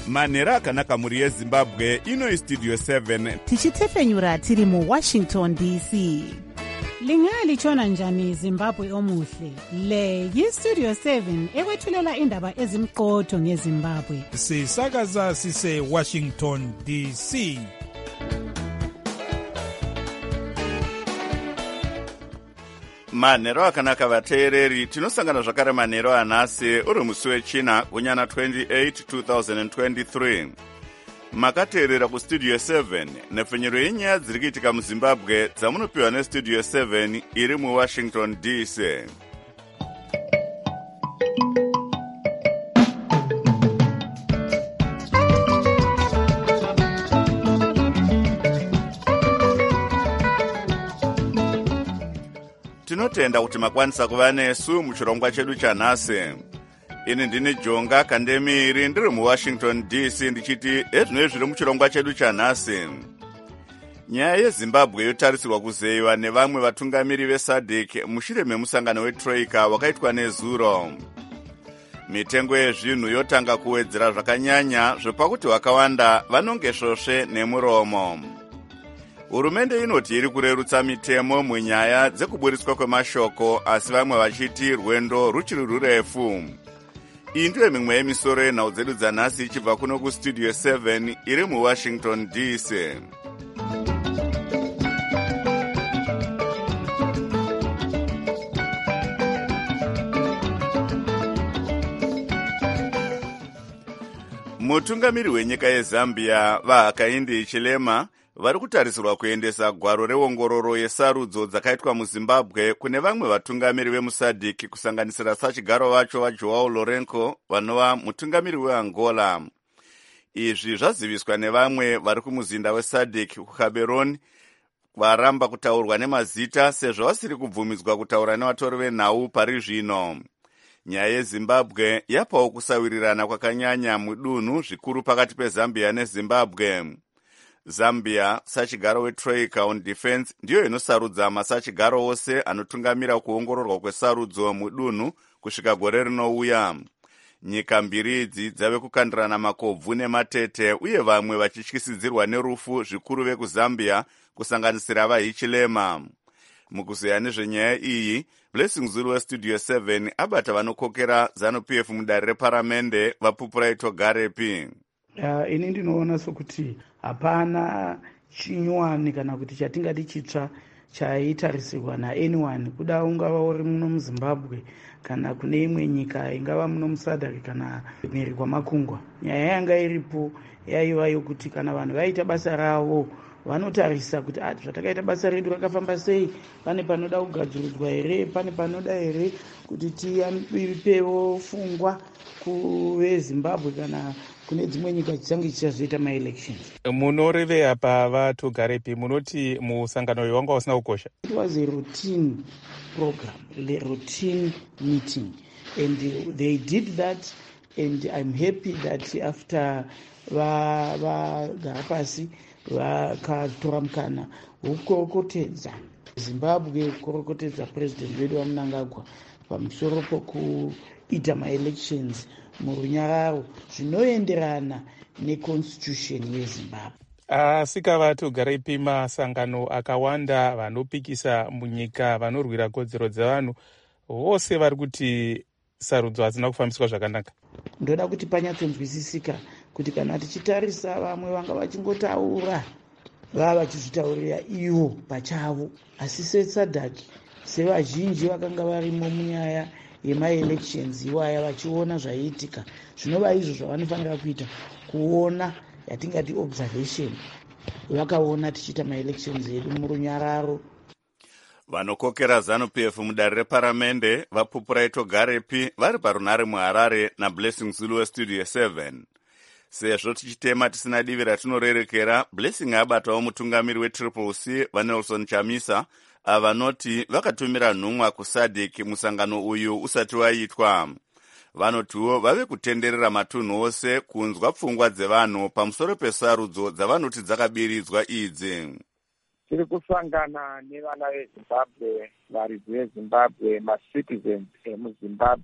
manhero akanaka mhuri yezimbabwe. Ino istudio 7 tichitefenyura tiri muWashington DC. Lingalitshona njani Zimbabwe omuhle? Le yistudio 7 ekwethulela indaba ezimqotho ngeZimbabwe. Sisakaza sise Washington DC. manhero akanaka vateereri, tinosangana zvakare manhero anhasi uri musi wechina gunyana 28 2023. makateerera kustudio 7 nepfenyero yenyaya dziri kuitika muzimbabwe dzamunopiwa nestudio 7 iri muWashington DC. tinotenda kuti makwanisa kuva nesu muchirongwa chedu chanhasi. Ini ndini Jonga Kandemiri ndiri muWashington DC ndichiti ezvinoi zviri muchirongwa chedu chanhasi. Nyaya yeZimbabwe yotarisirwa kuzeyiwa nevamwe vatungamiri veSADC mushure memusangano weTroika wakaitwa nezuro. Mitengo yezvinhu yotanga kuwedzera zvakanyanya zvepakuti vakawanda vanonge svosve nemuromo. Hurumende inoti iri kurerutsa mitemo munyaya dzekuburiswa kwemashoko, asi vamwe vachiti rwendo ruchiri rurefu. Iyi ndiyo mimwe yemisoro yenhau dzedu dzanhasi ichibva kuno kustudio 7 iri muWashington DC. mutungamiri wenyika yeZambia vaHakainde Hichilema vari kutarisirwa kuendesa gwaro reongororo yesarudzo dzakaitwa muZimbabwe kune vamwe vatungamiri vemuSADC kusanganisira sachigaro vacho vaJoao Lourenco vanova mutungamiri weAngola. Izvi zvaziviswa nevamwe vari kumuzinda weSADC kuGaborone varamba kutaurwa nemazita sezvo vasiri kubvumidzwa kutaura nevatori venhau pari zvino. Nyaya yeZimbabwe yapawo kusawirirana kwakanyanya mudunhu zvikuru pakati peZambia neZimbabwe. Zambia, sachigaro weTroika on Defense, ndiyo inosarudza masachigaro ose anotungamira kuongororwa kwesarudzo mudunhu kusvika gore rinouya. Nyika mbiri idzi dzave kukandirana makobvu nematete uye vamwe vachityisidzirwa nerufu zvikuru vekuZambia kusanganisira vaHichilema. Mukuzeya nezvenyaya iyi, Blessing Zulu westudio 7 abata vanokokera ZANU-PF mudare reparamende vaPupuraito Garepi. Ini ndinoona sokuti hapana chinyuwani kana kuti chatingati chitsva chaitarisirwa naanyone, kuda ungava uri muno muZimbabwe kana kune imwe nyika, ingava muno muSADC kana mhiri kwamakungwa. Nyaya yanga iripo yaiva yokuti kana vanhu vaita basa ravo vanotarisa kuti zvatakaita basa redu rakafamba sei, pane panoda kugadziridzwa here, pane panoda here kuti tipewo pfungwa kuveZimbabwe kana kune dzimwe nyika dzichange chichazoita maelections. Munoreveya pavatogarepi, munoti musangano uyu wanga usina kukosha? It was a routine program, a routine meeting, and they did that, and I'm happy that after vagara pasi vakatora mukana wokukorokotedza Zimbabwe, kukorokotedza president wedu vaMnangagwa pamusoro pokuita maelections murunyararo zvinoenderana neconstitution yeZimbabwe. Asikavatogarepi masangano akawanda vanopikisa munyika vanorwira kodzero dzevanhu vose vari kuti sarudzo hadzina kufambiswa zvakanaka. Ndoda kuti panyatsonzwisisika kuti kana tichitarisa vamwe vanga vachingotaura vava vachizvitaurira ivo pachavo, asi seSADC sevazhinji vakanga varimo munyaya yemaelections iwaya vachiona zvaiitika, zvinova izvo zvavanofanira kuita, kuona yatingati observation, vakaona tichiita maelections edu murunyararo. Vanokokera ZANU-PF mudare reparamende vaPupuraito Garepi vari parunare muHarare naBlessing Zulu westudio 7. Sezvo tichitema tisina divi ratinorerekera, Blessing abatawo mutungamiri weCCC vaNelson Chamisa avanoti vakatumira nhumwa kuSADC musangano uyu usati waitwa. Vanotiwo vave kutenderera matunhu ose kunzwa pfungwa dzevanhu pamusoro pesarudzo dzavanoti dzakabiridzwa idzi. Tiri kusangana nevana veZimbabwe, varidzi veZimbabwe, macitizens emuZimbabwe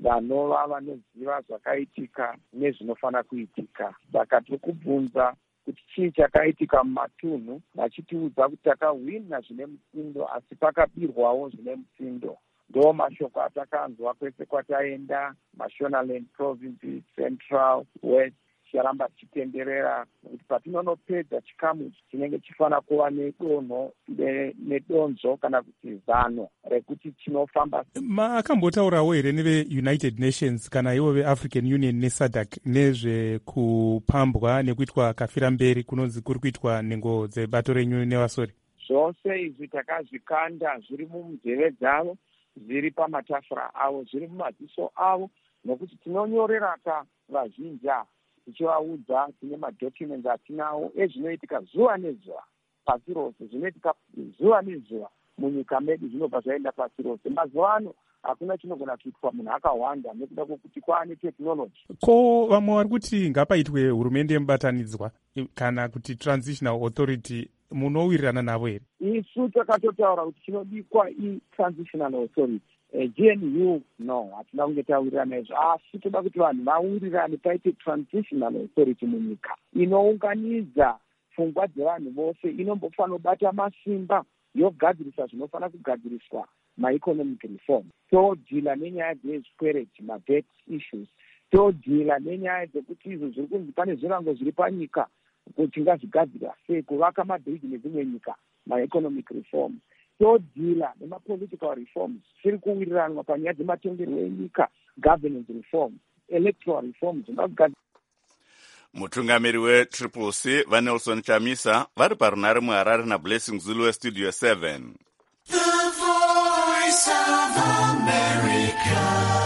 vanova vanoziva zvakaitika nezvinofanira kuitika. Saka tiri kubvunza kuti chii chakaitika mumatunhu, vachitiudza kuti takahwina zvine mutsindo asi pakabirwawo zvine mutsindo. Ndo mashoko atakanzwa kwese kwataenda, Mashonaland Province, Central, West, chiramba chitenderera kuti patinonopedza chikamu chinenge chifanira kuva nedonho nedonzo kana kuti zano rekuti chinofamba. Makambotaurawo here neve-United Nations kana ivo ve-African Union neSADC nezvekupambwa nekuitwa kafira mberi kunonzi kuri kuitwa nhengo dzebato renyu nevasori? Zvose izvi takazvikanda, zviri munzeve dzavo, zviri pamatafura avo, zviri mumadziso avo, nokuti tinonyorera vazhinji tichivaudza tine madhocuments atinawo ezvinoitika zuva nezuva pasi rose, zvinoitika zuva nezuva munyika medu, zvinobva zvaenda pasi rose. Mazuva ano hakuna chinogona kuitwa munhu akawanda nekuda kwokuti kwaane tekinoloji. Ko vamwe vari kuti ngapaitwe hurumende yemubatanidzwa kana kuti transitional authority, munowirirana navo here? Isu takatotaura kuti chinodikwa i-transitional authority. GNU no, hatina kunge tawirirana izvo, asi toda kuti vanhu vawirirane paite transitional authority munyika inounganidza pfungwa dzevanhu vose, inombofanira kubata masimba yogadzirisa zvinofanira kugadziriswa ma-economic reform. Todhila nenyaya dzezvikwereti, ma-debt issues. Todhila nenyaya dzekuti izvo zviri kunzi pane zvirango zviri panyika kuti ngazvigadzira sei, kuvaka mabhiriji nedzimwe nyika, ma-economic reform. Todhila nema-political reforms, zviri kuwiriranwa panyaya dzematongerwo enyika, governance reform, electoral reforms. Mutungamiri we-CCC vaNelson Chamisa vari parunare muHarare naBlessing Zulu weStudio 7. The Voice of America,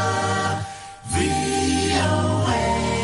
VOA.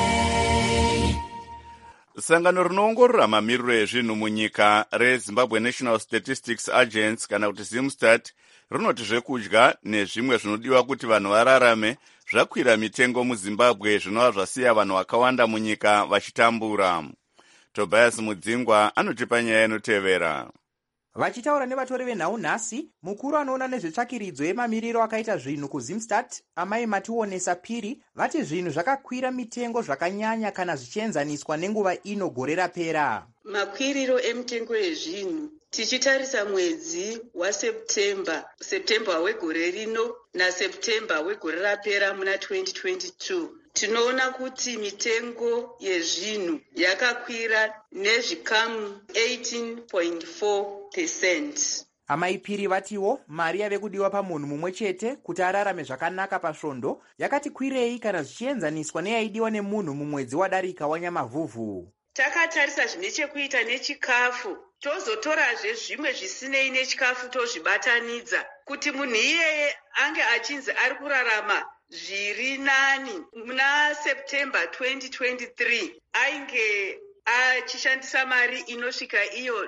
Sangano rinoongorora mamiriro ezvinhu munyika reZimbabwe National Statistics Agency kana kuti ZimStat rinoti zvekudya nezvimwe zvinodiwa kuti vanhu vararame zvakwira mitengo muZimbabwe, zvinova zvasiya vanhu vakawanda munyika vachitambura. Tobias Mudzingwa anotipa nyaya inotevera. Vachitaura nevatori venhau nhasi, mukuru anoona nezvetsvakiridzo yemamiriro akaita zvinhu kuZimStat, Amai Mationesa Phiri, vati zvinhu zvakakwira mitengo zvakanyanya kana zvichienzaniswa nenguva ino gore rapera. Makwiriro emitengo yezvinhu tichitarisa mwedzi waSeptemba wegore rino naSeptemba wegore rapera muna 2022, tinoona kuti mitengo yezvinhu yakakwira nezvikamu 18.4%. Amai Phiri vatiwo mari yave kudiwa pamunhu mumwe chete kuti ararame zvakanaka pasvondo yakati kwirei kana zvichienzaniswa neyaidiwa nemunhu mumwedzi wadarika waNyamavhuvhu. Takatarisa zvine chekuita nechikafu, tozotorazve zvimwe zvisinei nechikafu tozvibatanidza kuti munhu iyeye ange achinzi ari kurarama zviri nani. Muna September 2023 ainge achishandisa mari inosvika iyo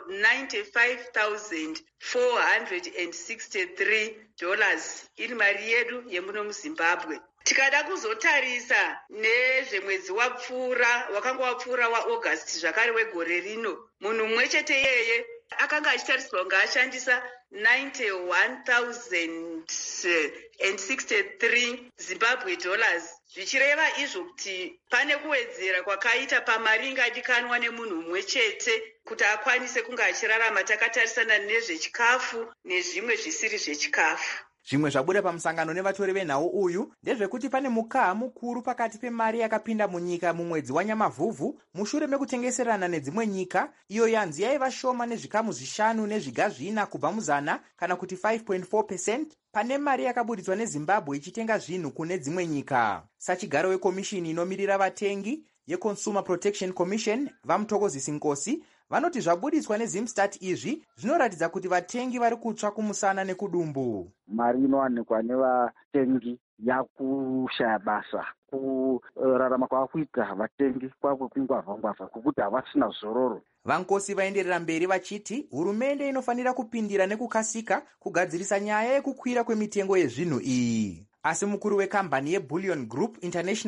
$95,463 iri mari yedu yemuno muZimbabwe. Tikada kuzotarisa nezvemwedzi wapfuura, wakanga wapfuura waAugust zvakare wegore rino, munhu mumwe chete yeye akanga achitarisirwa kunge ashandisa $91,063 Zimbabwe dollars, zvichireva izvo kuti pane kuwedzera kwakaita pamari ingadikanwa nemunhu mumwe chete kuti akwanise kunge achirarama. Takatarisana nezvechikafu nezvimwe zvisiri zvechikafu. Zvimwe zvabuda pamusangano nevatori venhau uyu ndezvekuti pane mukaha mukuru pakati pemari yakapinda munyika mumwedzi waNyamavhuvhu mushure mekutengeserana nedzimwe nyika, iyo yanzi yaiva shoma nezvikamu 5 nezviga 4 kubva muzana kana kuti 5.4%, pane mari yakaburitswa neZimbabwe ichitenga zvinhu kune dzimwe nyika. Sachigaro wekomishini inomirira vatengi yeConsumer Protection Commission, Vamuthokozisi Nkosi, vanoti zvabuditswa neZimStat izvi zvinoratidza kuti vatengi vari kutsva kumusana nekudumbu. Mari inowanikwa nevatengi yakushaya basa, kurarama kwavakuita vatengi kwakwekungwavha-ngwavha kwekuti havasina zororo. Vankosi vaenderera mberi vachiti hurumende inofanira kupindira nekukasika kugadzirisa nyaya yekukwira kwemitengo yezvinhu iyi. Asi mukuru wekambani yeBullion Group International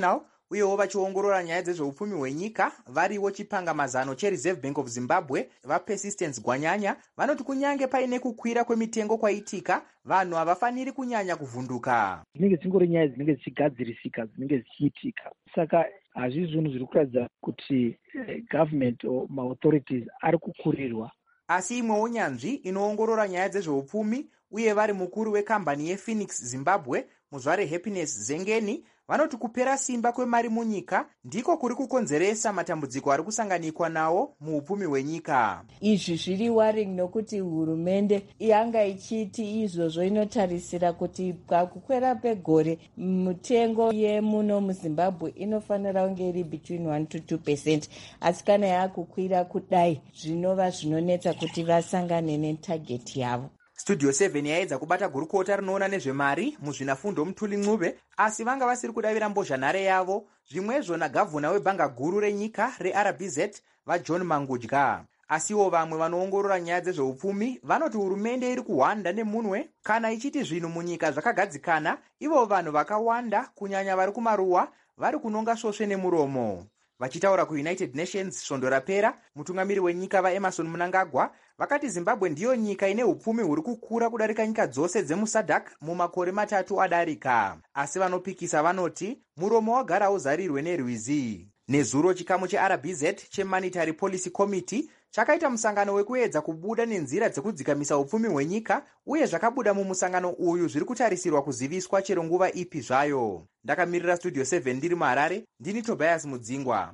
uyewo vachiongorora nyaya dzezveupfumi hwenyika variwo chipangamazano chereserve bank of zimbabwe vapersistence gwanyanya vanoti kunyange paine kukwira kwemitengo kwaitika vanhu havafaniri kunyanya kuvhunduka. Dzinenge dzingori nyaya dzinenge dzichigadzirisika dzinenge dzichiitika, saka hazvisi zvinhu zviri kuratidza kuti government or maauthorities ari kukurirwa. Asi imwewo nyanzvi inoongorora nyaya dzezveupfumi uye vari mukuru wekambani yePhoenix Zimbabwe muzvare Happiness Zengeni vanoti kupera simba kwemari munyika ndiko kuri kukonzeresa matambudziko ari kusanganikwa nawo muupfumi hwenyika. Izvi zviri worrying nokuti hurumende yanga ichiti izvozvo inotarisira kuti pakukwera pegore mitengo yemuno muZimbabwe inofanira kunge iri between 1 to 2%, asi kana yakukwira kudai zvinova zvinonetsa kuti vasangane netarget yavo. Studio 7 yaedza kubata gurukota rinoona nezvemari muzvinafundo Mutuli Ncube, asi vanga vasiri kudavira mbozhanhare yavo zvimwezvo nagavhuna webhanga guru renyika reRBZ vaJohn Mangudya. Asiwo vamwe vanoongorora nyaya dzezveupfumi vanoti hurumende iri kuhwanda nemunwe kana ichiti zvinhu munyika zvakagadzikana, ivo vanhu vakawanda kunyanya vari kumaruwa vari kunonga svosve nemuromo. Vachitaura kuUnited Nations svondo rapera, mutungamiri wenyika vaEmerson Mnangagwa vakati Zimbabwe ndiyo nyika ine upfumi huri kukura kudarika nyika dzose dzemuSADC mumakore 3 adarika. Asi vanopikisa vanoti muromo wagara uzarirwe nerwizi. Nezuro chikamu cheRBZ cheMonetary Policy Committee chakaita musangano wekuedza kubuda nenzira dzekudzikamisa upfumi hwenyika, uye zvakabuda mumusangano uyu zviri kutarisirwa kuziviswa chero nguva ipi zvayo. Ndakamirira Studio 7 ndiri muHarare, ndini Tobias Mudzingwa.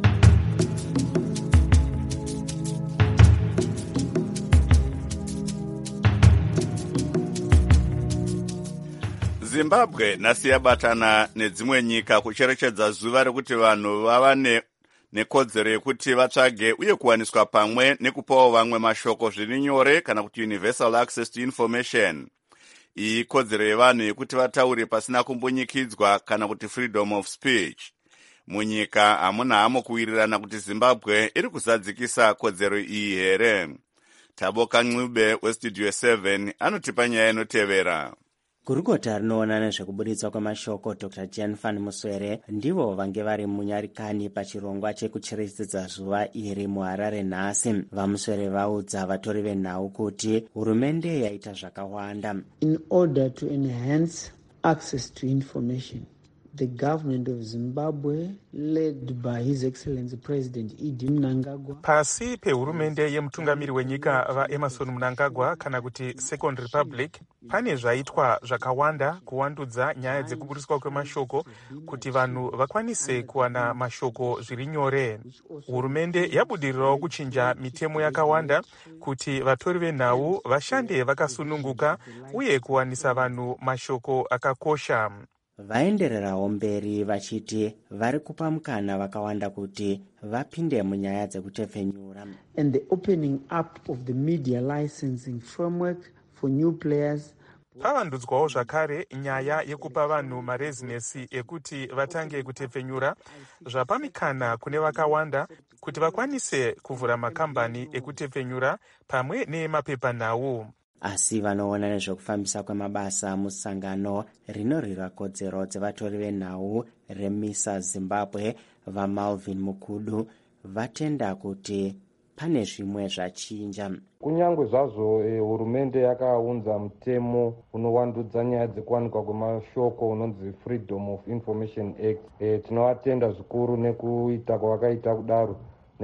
Zimbabwe nhasi yabatana nedzimwe nyika kucherechedza zuva rekuti vanhu vava nekodzero yekuti vatsvage uye kuwaniswa pamwe nekupawo vamwe mashoko zviri nyore kana kuti universal access to information. Iyi kodzero yevanhu yekuti vataure pasina kumbunyikidzwa kana kuti freedom of speech. Munyika hamuna hamo kuwirirana kuti Zimbabwe iri kuzadzikisa kodzero iyi here. Taboka Ncube westudio 7 anotipa nyaya inotevera. Gurukota rinoona nezvekubuditswa kwemashoko Dr. Jan van Muswere ndivo vange vari munyarikani pachirongwa chekucherechedza zuva iri muHarare nhasi. VaMuswere vaudza vatori venhau kuti hurumende yaita zvakawanda. In order to enhance access to information, the government of Zimbabwe, led by His Excellency President Idi Mnangagwa, pasi pehurumende yemutungamiri wenyika vaEmerson Mnangagwa kana kuti Second Republic, pane zvaitwa zvakawanda kuwandudza nyaya dzekubudiswa kwemashoko kuti vanhu vakwanise kuwana mashoko zviri nyore. Hurumende yabudirirawo kuchinja mitemo yakawanda kuti vatori venhau vashande vakasununguka uye kuwanisa vanhu mashoko akakosha. Vaendererawo mberi vachiti vari kupa mukana vakawanda kuti vapinde munyaya dzekutepfenyura. and the opening up of the media licensing framework for new players. Pavandudzwawo zvakare nyaya yekupa vanhu marezinesi ekuti vatange kutepfenyura, zvapa mikana kune vakawanda kuti vakwanise kuvhura makambani ekutepfenyura pamwe nemapepanhau. Asi vanoona nezvekufambisa kwemabasa musangano rinorwira kodzero dzevatori venhau reMISA Zimbabwe vaMalvin Mukudu vatenda kuti pane zvimwe zvachinja. Kunyange zvazvo hurumende yakaunza mutemo unowandudza nyaya dzekuwanikwa kwemashoko unonzi Freedom of Information Act, tinovatenda zvikuru nekuita kwavakaita kudaro,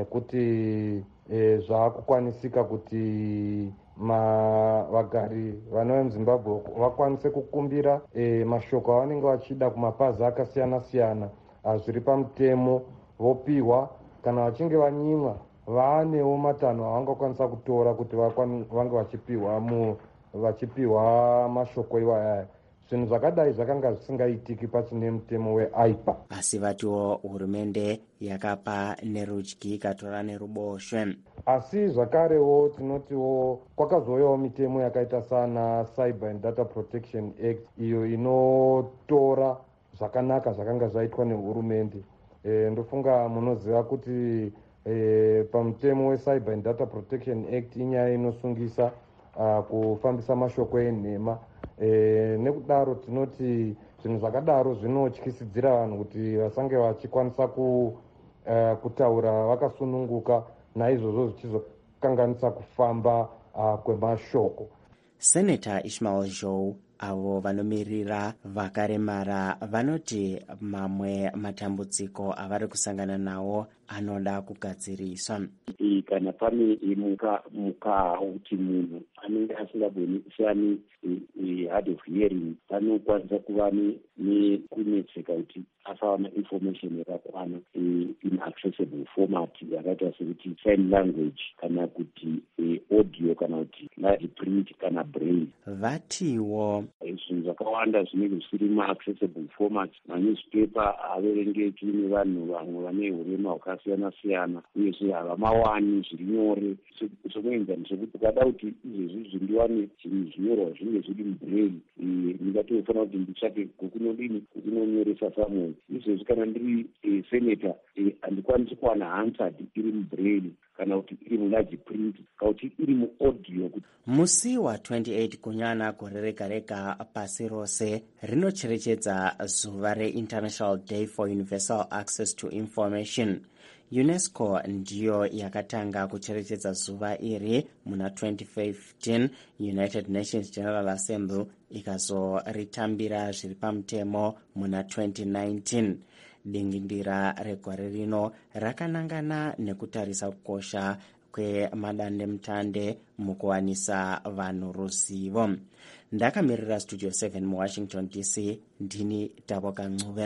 nekuti zvakukwanisika kuti vagari vano vemuZimbabwe vakwanise kukumbira mashoko avanenge vachida kumapazi akasiyana-siyana zviri pamutemo, vopiwa. Kana vachinge vanyimwa vaanewo matanho avangakwanisa kutora kuti vange vachipiwa mashoko iwaya. Zvinhu zvakadai zvakanga zvisingaitiki pachine mutemo weAIPA. Asi vatiwo hurumende yakapa nerudyi ikatora neruboshwe. Asi zvakarewo tinotiwo kwakazouyawo mitemo yakaita sana Cyber and Data Protection Act, iyo inotora zvakanaka zvakanga zvaitwa nehurumende. Ndofunga munoziva kuti pamutemo weCyber and Data Protection Act inyaya inosungisa kufambisa mashoko enhema. Nekudaro tinoti zvinhu zvakadaro zvinotyisidzira vanhu kuti vasange vachikwanisa kutaura vakasununguka, naizvozvo zvichizokanganisa kufamba kwemashoko. Senator Ishmael Joe avo vanomirira vakaremara vanoti mamwe matambudziko avari kusangana nawo anoda kugadziriswa. Kana pane muka kuti munhu anenge asingagoni hard of hearing panokwanisa kuva nekunetseka kuti asawana information yakakwana in accessible format yakaita sekuti sign language kana kuti audio kana kuti large print kana braille. Vatiwo zvinhu zvakawanda zvinenge zvisiri ma-accessible format. Manewspaper averengeki nevanhu vamwe vane urema hwakasiyana siyana, uyezve havamawani zviri nyore. Sokuenzani sokuti ukada kuti izvezvi zvindiwane zvinyorwa zvinenge zviri mubraille, ndingatofanira kuti nditsvake kukunonyoresa samwe. Izvezvi kana ndiri senator handikwanisi kuwana hansard iri mubraille kana kuti iri mularge print kana kuti iri muaudio. Musi wa 28 kunyana gore rega rega pasi rose rinocherechedza zuva re-International Day for Universal Access to Information. UNESCO ndiyo yakatanga kucherechedza zuva iri muna 2015. United Nations General Assembly ikazoritambira zviri pamutemo muna 2019. Dingindira regore rino rakanangana nekutarisa kukosha kwemadandemutande mukuwanisa vanhu ruzivo. Ndakamirira Studio 7 muWashington DC, ndini Taboka Ncube.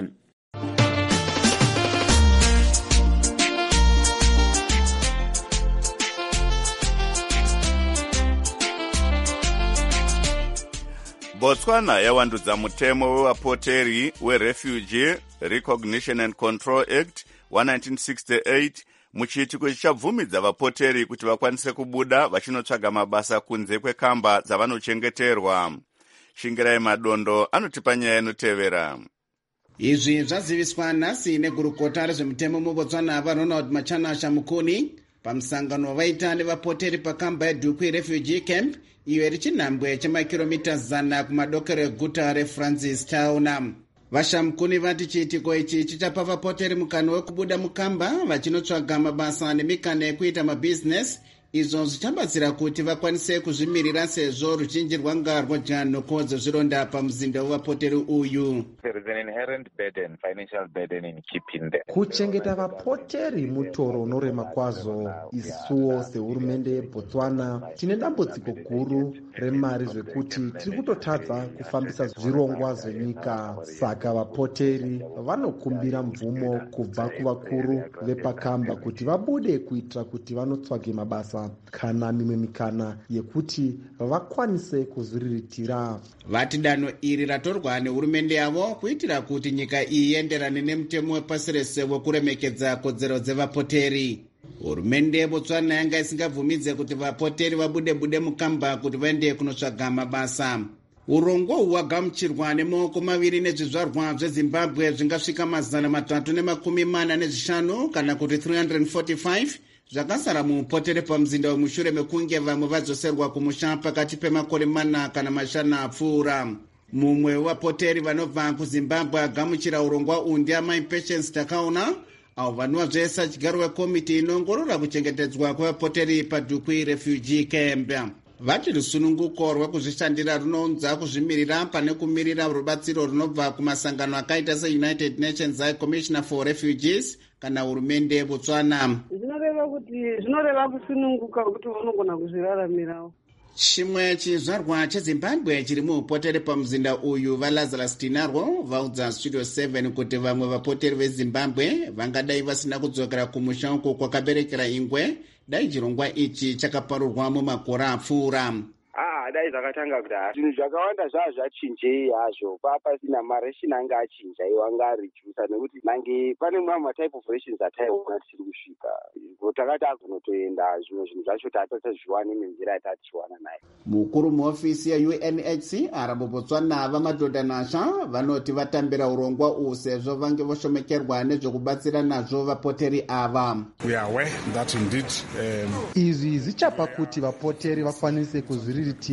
Botswana yawandudza mutemo wevapoteri weRefugee Recognition and Control Act wa 1968 muchiitiko chichabvumidza vapoteri kuti vakwanise kubuda vachinotsvaga mabasa kunze kwekamba dzavanochengeterwa. Shingirai Madondo anotipa nyaya inotevera. Izvi zvaziviswa nhasi negurukota rezvemutemo muBotswana vaRonald Machanasha Mukuni pamusangano wavaita nevapoteri pakamba yeDukwi Refugee Camp, iyo iri chinhambwe chemakiromita 100 kumadokero eguta reFrancis Town. Vashamukuni vati chiitiko ichi chichapa vapoteri mukana wekubuda mukamba vachinotsvaga mabasa nemikana yekuita mabhizinesi, izvo zvichabatsira kuti vakwanise kuzvimirira sezvo ruzhinji rwanga rwadya nhoko dzezvironda pamuzinda wevapoteri uyu. Kuchengeta vapoteri mutoro unorema kwazvo. Isuwo sehurumende yeBotswana tine dambudziko guru remari zvekuti tiri kutotadza kufambisa zvirongwa zvenyika. Saka vapoteri vanokumbira mvumo kubva kuvakuru vepakamba kuti vabude kuitira kuti vanotsvage mabasa kana mimwe mikana yekuti vakwanise kuzviriritira. Vati danho iri ratorwa nehurumende yavo kuitira kuti nyika iyi ienderane nemutemo wepasi rese wekuremekedza kodzero dzevapoteri. Hurumende yeBotswana yanga isingabvumidze kuti vapoteri vabude mukamba kuti vaende kunotsvaga mabasa. Urongwa hwagamuchirwa nemaoko maviri nezvizvarwa zveZimbabwe zvingasvika 345 kana kuti 345 zvakasara muupoteri pamuzinda wemushure mekunge vamwe vadzoserwa kumusha pakati pemakore 4 kana 5 apfuura. Mumwe wevapoteri vanobva kuZimbabwe agamuchira urongwa uhu ndiamai Patience Takaona, avo vanova sachigaro wekomiti inoongorora kuchengetedzwa kwevapoteri paDukwi Refugee Camp. Vati rusununguko rwekuzvishandira runounza kuzvimirira pane kumirira rubatsiro runobva kumasangano akaita seUnited Nations High Commissioner for Refugees kana hurumende yeBotswana. Zvinoreva kusununguka kuti vanogona kuzviraramirawo. Chimwe chizvarwa cheZimbabwe chiri muupoteri pamuzinda uyu vaLazarus Tinarwo vaudza Studio 7 kuti vamwe vapoteri veZimbabwe vangadai vasina kudzokera kumusha uko kwakaberekera ingwe dai chirongwa ichi chakaparurwa mumakore apfuura. Dai zvakatanga kuti zvinhu zvakawanda zvachinjei hazvo papasina maration anga achinja iwanga reduce nekuti nange pane mamwe matype of rations ataiona tichiri kusvika takati azonotoenda zvimwe zvinhu zvacho tatazviwane nenzira yatatichiwana nayo. Mukuru muofisi yeUNHCR muBotswana vamadhodha Nasha vanoti vatambira urongwa uhu sezvo vange voshomekerwa nezvekubatsira nazvo vapoteri ava. Izvi zvichapa kuti vapoteri vakwanise kuzviriritira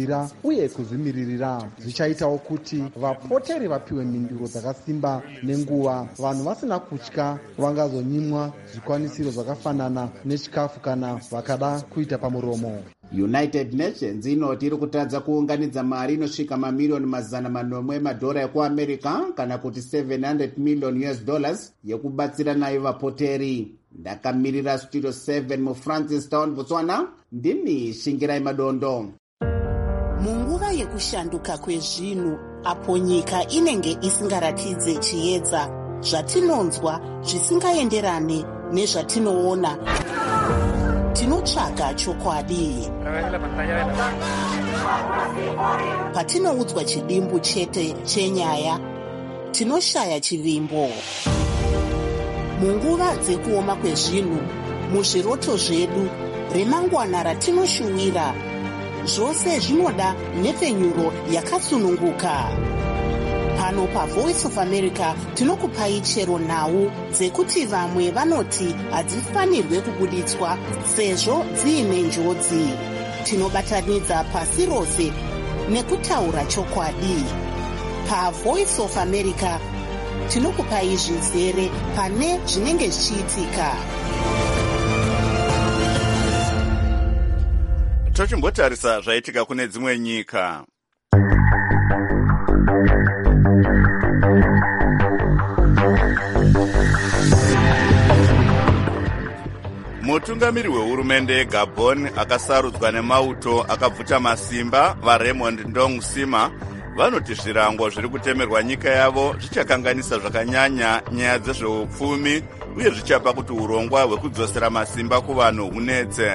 kuzvidzidzira uye kuzvimiririra. Zvichaitawo kuti vapoteri vapiwe minduro dzakasimba nenguva. Vanhu vasina kutya vangazonyimwa zvikwanisiro zvakafanana nechikafu kana vakada kuita pamuromo. United Nations inoti iri kutadza kuunganidza mari inosvika mamiriyoni $800 ekuamerica kana kuti $700 million yekubatsira nayo vapoteri. Ndakamirira Studio 7 muFrancistown, Botswana, ndini Shingirai Madondo. Munguva yekushanduka kwezvinhu, apo nyika inenge isingaratidze chiedza, zvatinonzwa zvisingaenderane nezvatinoona, tinotsvaga chokwadi. Patinoudzwa chidimbu chete chenyaya, tinoshaya chivimbo. Munguva dzekuoma kwezvinhu, muzviroto zvedu, remangwana ratinoshuwira, zvose zvinoda nhepfenyuro yakatsununguka. Pano paVoice of America tinokupai chero nhau dzekuti vamwe vanoti hadzifanirwe kubuditswa sezvo dziine njodzi. Tinobatanidza pasi rose nekutaura chokwadi. PaVoice of America tinokupai zvizere pane zvinenge zvichiitika. Tochimbotarisa zvaitika kune dzimwe nyika. Mutungamiri wehurumende yeGabon akasarudzwa nemauto akabvuta masimba vaRaymond Ndong Sima vanoti zvirango zviri kutemerwa nyika yavo zvichakanganisa zvakanyanya nyaya dzezveupfumi uye zvichapa kuti urongwa hwekudzosera masimba kuvanhu hunetse.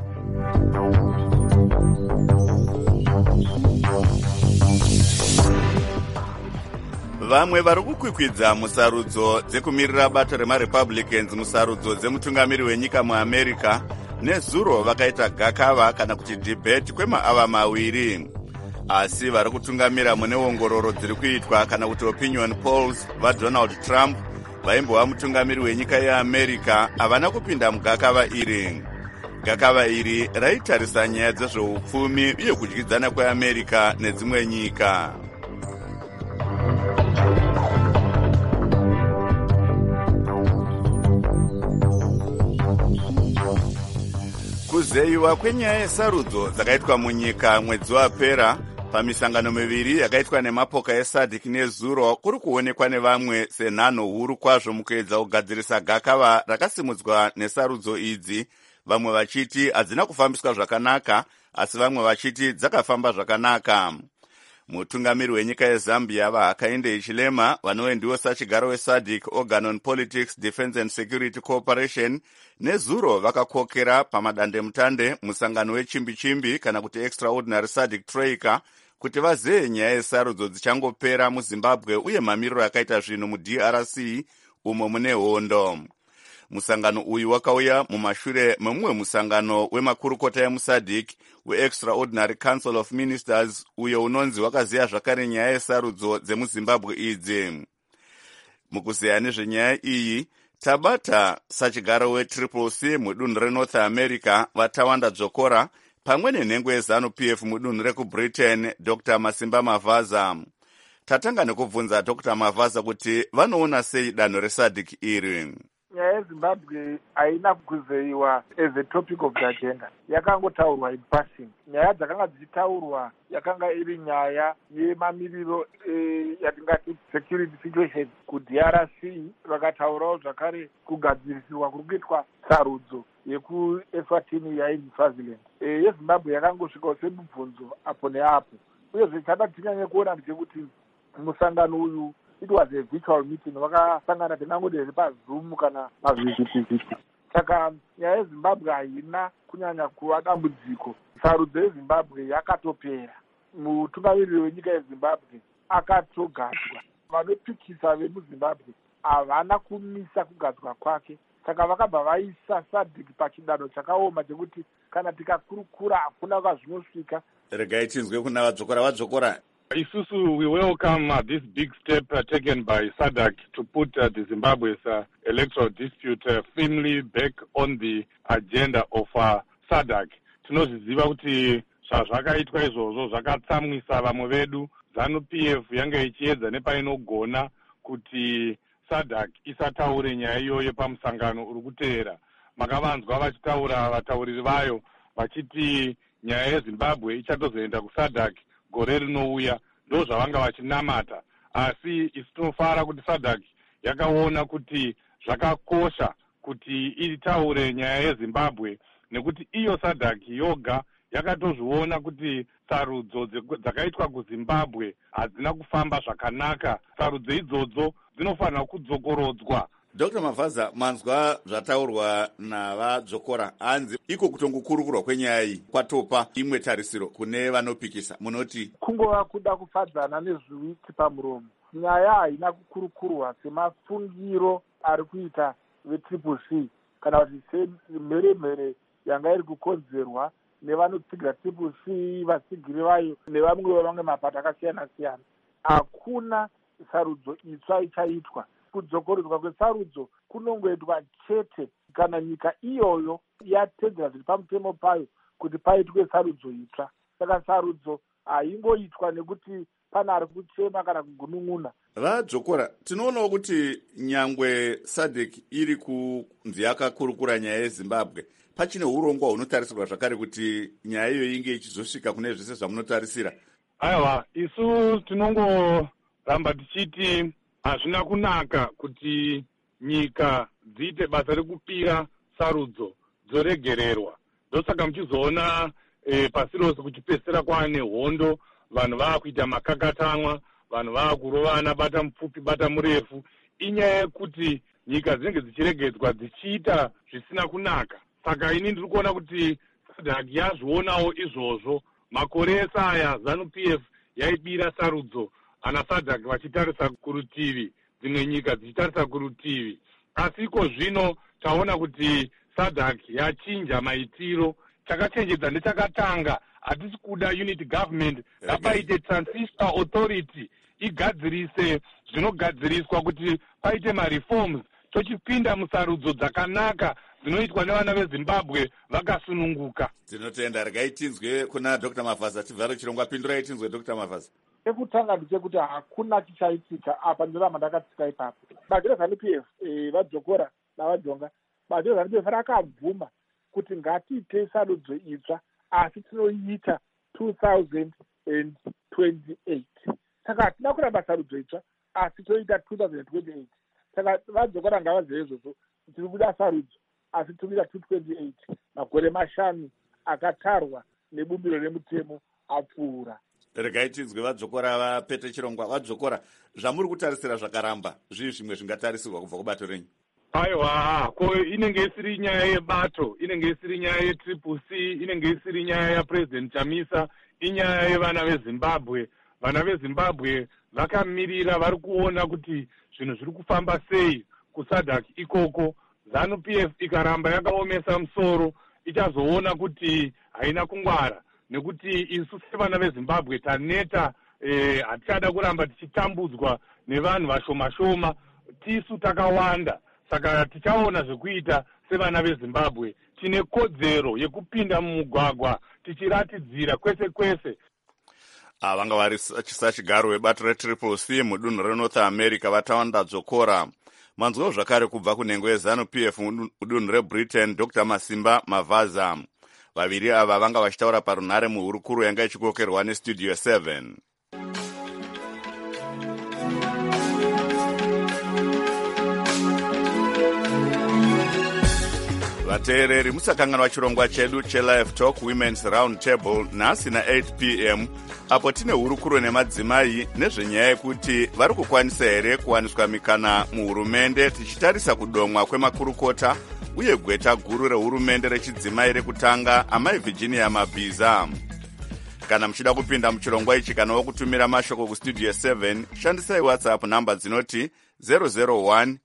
Vamwe vari kukwikwidza musarudzo dzekumirira bato remaRepublicans musarudzo dzemutungamiri wenyika muAmerica nezuro vakaita gakava kana kuti debate kwemaava maviri. Asi vari kutungamira mune ongororo dziri kuitwa kana kuti opinion polls vaDonald Trump vaimbova mutungamiri wenyika yeAmerica havana kupinda mugakava iri. Gakava iri raitarisa nyaya dzezveupfumi uye kudyidzana kweAmerica nedzimwe nyika. Kuzeyiwa kwenyaya yesarudzo dzakaitwa munyika mwedzi wapera pamisangano miviri yakaitwa nemapoka eSADC nezuro kuri kuonekwa nevamwe senhano huru kwazvo mukuedza kugadzirisa gakava rakasimudzwa nesarudzo idzi, vamwe vachiti hadzina kufambiswa zvakanaka asi vamwe vachiti dzakafamba zvakanaka. Mutungamiri wenyika yeZambia vaHakainde Hichilema vanove ndiwo sachigaro weSADC Organ on Politics, Defense and Security Cooperation nezuro vakakokera pamadandemutande musangano wechimbi-chimbi kana kuti Extraordinary SADC Troika kuti vazeye nyaya yesarudzo dzichangopera muZimbabwe uye mamiriro akaita zvinhu muDRC umo mune hondo. Musangano uyu wakauya mumashure memumwe musangano wemakurukota emuSADC weExtraordinary Council of Ministers uyo unonzi wakaziya zvakare nyaya yesarudzo dzemuZimbabwe idzi. Mukuzeya nezvenyaya iyi tabata sachigaro weCCC mudunhu reNorth America vaTawanda Dzokora pamwe nenhengo yeZANU-PF mudunhu rekuBritain Dr. Masimba Mavaza. Tatanga nekubvunza Dr. Mavaza kuti vanoona sei danho reSADC iri. Nyaya yeZimbabwe haina kuzeyiwa as a topic of the agenda. Yakangotaurwa in passing. Nyaya dzakanga dzichitaurwa yakanga iri nyaya yemamiriro yatingati security situation kuDRC. Vakataurawo zvakare kugadzirisirwa kuri kuitwa sarudzo yekuEswatini yairi Swaziland. YeZimbabwe yakangosvikawo semubvunzo apo neapo. Uye zvichada tinyanye kuona ndechekuti musangano uyu it was a virtual meeting, vakasangana tinangoderi paZoom kana pazvivhitivhiti. Saka nyaya yeZimbabwe haina kunyanya kuva dambudziko. Sarudzo yeZimbabwe yakatopera. Mutungamiriri wenyika yeZimbabwe akatogadzwa. Vanopikisa vemuZimbabwe havana kumisa kugadzwa kwake. Saka vakabva vaisa SADC pachidanho chakaoma chekuti kana tikakurukura hakuna kwazvinosvika. Regai tinzwe kuna vadzokora. Isusu, we welcome this big step taken by SADC to put the Zimbabwe's electoral dispute firmly back on the agenda of SADC. Tinozviziva kuti zvazvakaitwa izvozvo zvakatsamwisa vamwe vedu. ZANU-PF yanga ichiedza nepainogona kuti SADC isataure nyaya iyoyo pamusangano uri kuteera. Makavanzwa vachitaura vatauriri vayo vachiti nyaya yeZimbabwe ichatozoenda kuSADC gore rinouya. Ndo zvavanga vachinamata, asi isi tinofara kuti SADC yakaona kuti zvakakosha kuti itaure nyaya yeZimbabwe, nekuti iyo SADC yoga yakatozviona kuti sarudzo dzakaitwa kuZimbabwe hadzina kufamba zvakanaka. Sarudzo idzodzo dzinofanira kudzokorodzwa. Dr. Mavaza, manzwa zvataurwa navadzokora, hanzi iko kutongokurukurwa kwenyaya iyi kwatopa imwe tarisiro kune vanopikisa. Munoti kungova kuda kufadzana nezviwiti pamuromo. Nyaya haina kukurukurwa semafungiro ari kuita veTCC kana kuti semheremhere yanga iri kukonzerwa nevanotsigira TCC, vatsigiri vayo nevamwe mapato akasiyana siyana. Hakuna sarudzo itsva ichaitwa. Kudzokorodzwa kwesarudzo kunongoitwa chete kana nyika iyoyo yatedzera zviri pamutemo payo kuti paitwe sarudzo itsva. Saka sarudzo haingoitwa nekuti pana ari kuchema kana kugunun'una. Vadzokora, tinoonawo kuti nyangwe SADC iri kunzi yakakurukura nyaya yeZimbabwe, pachine urongwa hunotarisirwa zvakare kuti nyaya iyo inge ichizosvika kune zvese zvamunotarisira. Aiwa, isu tinongoramba tichiti hazvina kunaka kuti nyika dziite basa rekupira sarudzo dzoregererwa. Ndosaka muchizoona pasi rose kuchipedzisira kwaane hondo, vanhu vakuita makakatanwa, vanhu vakurovana, bata mupfupi bata murefu. Inyaya yekuti nyika dzinenge dzichiregedzwa dzichiita zvisina kunaka. Saka ini ndiri kuona kuti SADC yazvionawo izvozvo. Makore ese aya ZANU-PF yaibira sarudzo, ana SADC vachitarisa kurutivi, dzimwe nyika dzichitarisa kurutivi. Asi iko zvino taona kuti SADC yachinja maitiro. Chakachenjedza ndechakatanga, hatisi kuda unity government, ngapaite transitional authority igadzirise zvinogadziriswa kuti paite mareforms, tochipinda musarudzo dzakanaka dzinoitwa nevana veZimbabwe vakasununguka. Tinotenda. Regai tinzwe kuna Dr. Mavaza chivharo chirongwa. Pindurai tinzwe Dr. Mavaza. Ekutanga ndechekuti hakuna chichaitika apa ndiramba ndakatsika ipapo. Bato reZANU-PF vadzokora navajonga, bato reZANU-PF rakabvuma kuti ngatiite sarudzo itsva asi tinoiita 2028. Saka hatina kuramba sarudzo itsva asi toita 2028. Saka vadzokora ngavazive izvozvo, tiri kuda sarudzo asi tinoita 228. Makore mashanu akatarwa nebumbiro remutemo apfuura. Regai tinzwe vadzokora vaPete Chirongwa. Vadzokora, zvamuri kutarisira zvakaramba zvii zvimwe zvingatarisirwa kubva kubato renyu? Aiwa, ko inenge isiri nyaya yebato, inenge isiri nyaya yeTCC, inenge isiri nyaya yaPresident Chamisa, inyaya yevana veZimbabwe. Vana veZimbabwe vakamirira, vari kuona kuti zvinhu zviri kufamba sei kuSADC ikoko. ZANU-PF ikaramba yakaomesa musoro, ichazoona kuti haina kungwara, nekuti isu sevana veZimbabwe taneta, hatichada kuramba tichitambudzwa nevanhu vashoma-shoma, tisu takawanda. Saka tichaona zvekuita sevana veZimbabwe. Tine kodzero yekupinda mumugwagwa tichiratidzira kwese kwese. Vanga vari chisachigaro webato reTCC mudunhu reNorth America Vatawanda Dzokora. Manzwawo zvakare kubva kunhengo yeZANU-PF mudunhu reBritain Dr. Masimba Mavaza. Vaviri ava vanga vachitaura parunhare muhurukuru yanga ichikokerwa neStudio 7. Vateereri, musakanganwa chirongwa chedu cheLive Talk Women's Round Table nhasi na8 p.m. apo tine hurukuro nemadzimai nezvenyaya yekuti vari kukwanisa here kuwaniswa mikana muhurumende, tichitarisa kudomwa kwemakurukota uye gweta guru rehurumende rechidzimai rekutanga amai Virginia Mabhiza. Kana muchida kupinda muchirongwa ichi kana wokutumira mashoko kuStudio 7, shandisai WhatsApp namba dzinoti 001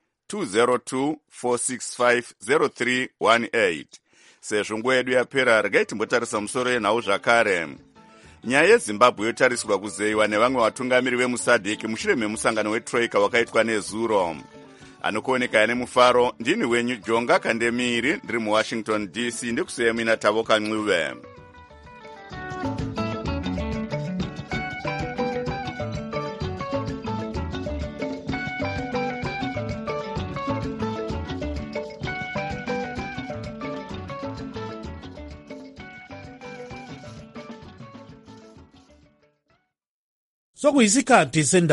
202-465-0318. Sezvo nguva yedu yapera, regai timbotarisa musoro yenhau zvakare. Nyaya yeZimbabwe yotarisirwa kuzeyiwa nevamwe vatungamiri vemuSADC mushure memusangano weTroika wakaitwa nezuro. Anokuoneka nemufaro, ndini wenyu Jonga Kandemiri, ndiri muWashington DC, ndikusiyemina Tavoka Ncube. sokuyisikhathi